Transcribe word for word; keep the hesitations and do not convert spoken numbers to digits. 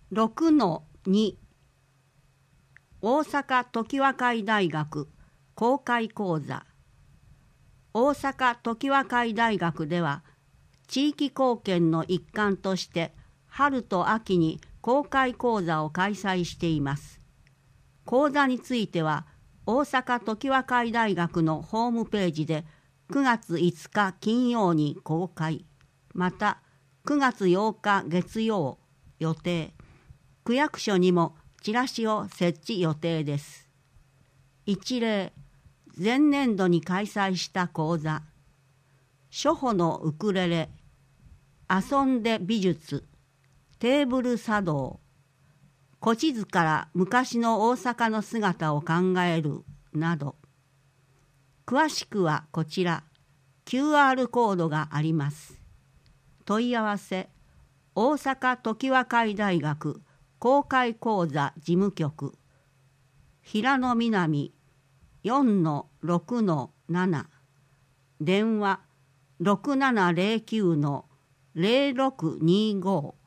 ろくのに 大阪常盤会大学公開講座。大阪常盤会大学では地域貢献の一環として春と秋に公開講座を開催しています。講座については大阪常盤会大学のホームページでくがついつか金曜に公開、またくがつようか月曜予定、区役所にもチラシを設置予定です。一例、前年度に開催した講座、初歩のウクレレ、遊んで美術、テーブル茶道、古地図から昔の大阪の姿を考えるなど、詳しくはこちら キューアール コードがあります。問い合わせ大阪常盤会大学公開講座事務局平野南 よんのろくのなな 電話 ろくななゼロきゅうのゼロろくにご